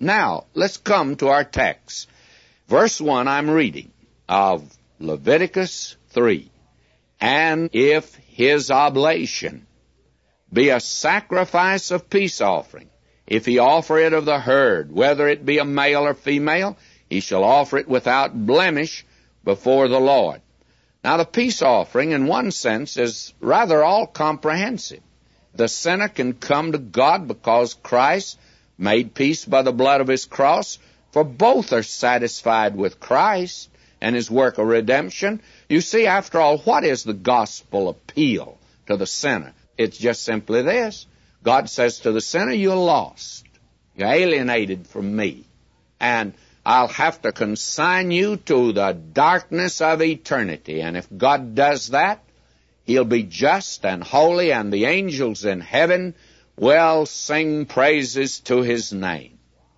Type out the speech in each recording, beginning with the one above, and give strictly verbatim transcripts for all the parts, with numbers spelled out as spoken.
Now, let's come to our text. Verse one I'm reading of Leviticus three. And if his oblation be a sacrifice of peace offering, if he offer it of the herd, whether it be a male or female, he shall offer it without blemish before the Lord. Now, the peace offering, in one sense, is rather all-comprehensive. The sinner can come to God because Christ made peace by the blood of his cross, for both are satisfied with Christ and his work of redemption. You see, after all, what is the gospel appeal to the sinner? It's just simply this. God says to the sinner, you're lost. You're alienated from me. And I'll have to consign you to the darkness of eternity. And if God does that, he'll be just and holy, and the angels in heaven will sing praises to his name.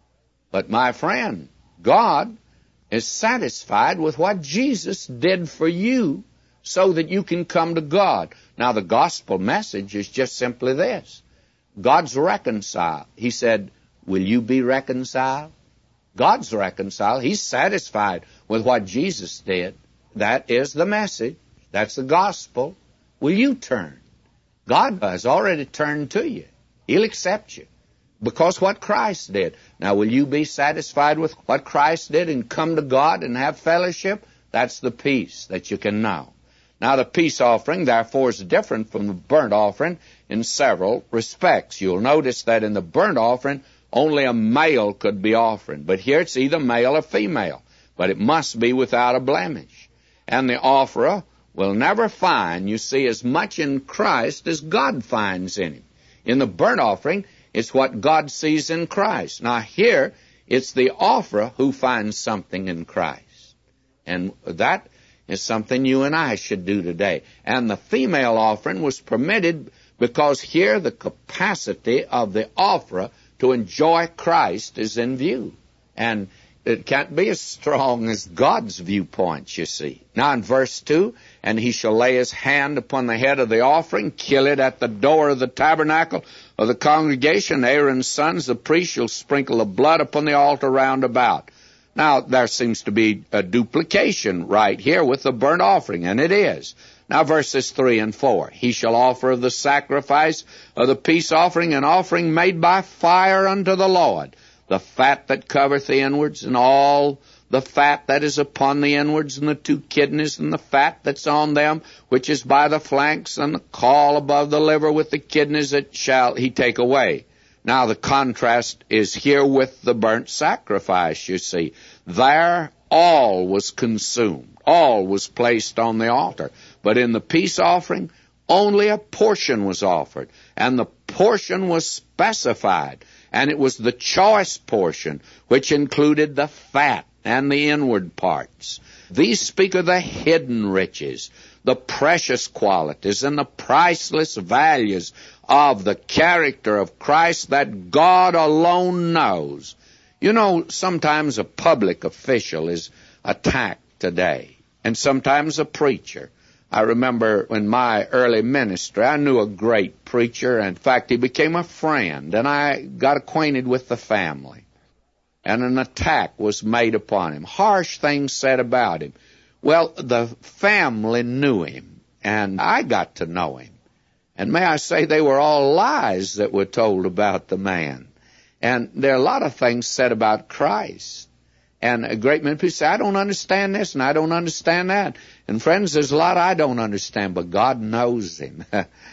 But my friend, God is satisfied with what Jesus did for you so that you can come to God. Now, the gospel message is just simply this. God's reconciled. He said, will you be reconciled? God's reconciled. He's satisfied with what Jesus did. That is the message. That's the gospel. Will you turn? God has already turned to you. He'll accept you because what Christ did. Now, will you be satisfied with what Christ did and come to God and have fellowship? That's the peace that you can know. Now, the peace offering, therefore, is different from the burnt offering in several respects. You'll notice that in the burnt offering, only a male could be offered. But here it's either male or female. But it must be without a blemish. And the offerer will never find, you see, as much in Christ as God finds in him. In the burnt offering, it's what God sees in Christ. Now here, it's the offerer who finds something in Christ. And that is something you and I should do today. And the female offering was permitted because here the capacity of the offerer to enjoy Christ is in view. And it can't be as strong as God's viewpoint, you see. Now in verse two, and he shall lay his hand upon the head of the offering, kill it at the door of the tabernacle of the congregation. Aaron's sons, the priest, shall sprinkle the blood upon the altar round about. Now, there seems to be a duplication right here with the burnt offering, and it is. Now, verses three and four. He shall offer of the sacrifice of the peace offering an offering made by fire unto the Lord, the fat that covereth the inwards, and all the fat that is upon the inwards, and the two kidneys, and the fat that's on them, which is by the flanks, and the caul above the liver with the kidneys, that shall he take away. Now, the contrast is here with the burnt sacrifice, you see. There, all was consumed. All was placed on the altar. But in the peace offering, only a portion was offered. And the portion was specified. And it was the choice portion, which included the fat and the inward parts. These speak of the hidden riches, the precious qualities, and the priceless values of the character of Christ that God alone knows. You know, sometimes a public official is attacked today, and sometimes a preacher. I remember in my early ministry, I knew a great preacher. In fact, he became a friend, and I got acquainted with the family. And an attack was made upon him, harsh things said about him. Well, the family knew him, and I got to know him. And may I say, they were all lies that were told about the man. And there are a lot of things said about Christ. And a great many people say, I don't understand this, and I don't understand that. And friends, there's a lot I don't understand, but God knows him.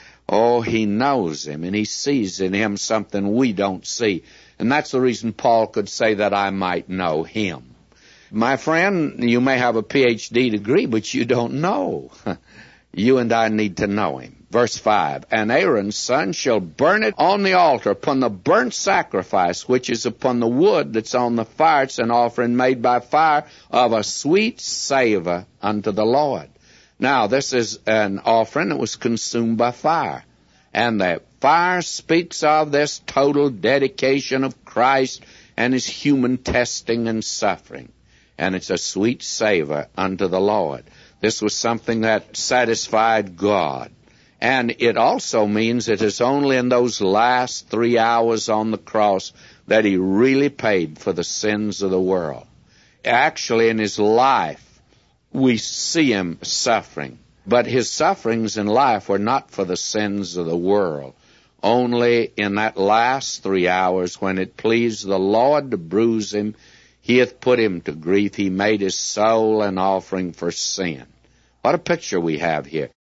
Oh, he knows him, and he sees in him something we don't see. And that's the reason Paul could say that I might know him. My friend, you may have a P H D degree, but you don't know. You and I need to know him. Verse five, and Aaron's son shall burn it on the altar upon the burnt sacrifice, which is upon the wood that's on the fire. It's an offering made by fire of a sweet savor unto the Lord. Now, this is an offering that was consumed by fire. And the fire speaks of this total dedication of Christ and his human testing and suffering. And it's a sweet savor unto the Lord. This was something that satisfied God. And it also means it is only in those last three hours on the cross that he really paid for the sins of the world. Actually, in his life, we see him suffering. But his sufferings in life were not for the sins of the world. Only in that last three hours, when it pleased the Lord to bruise him, he hath put him to grief. He made his soul an offering for sin. What a picture we have here.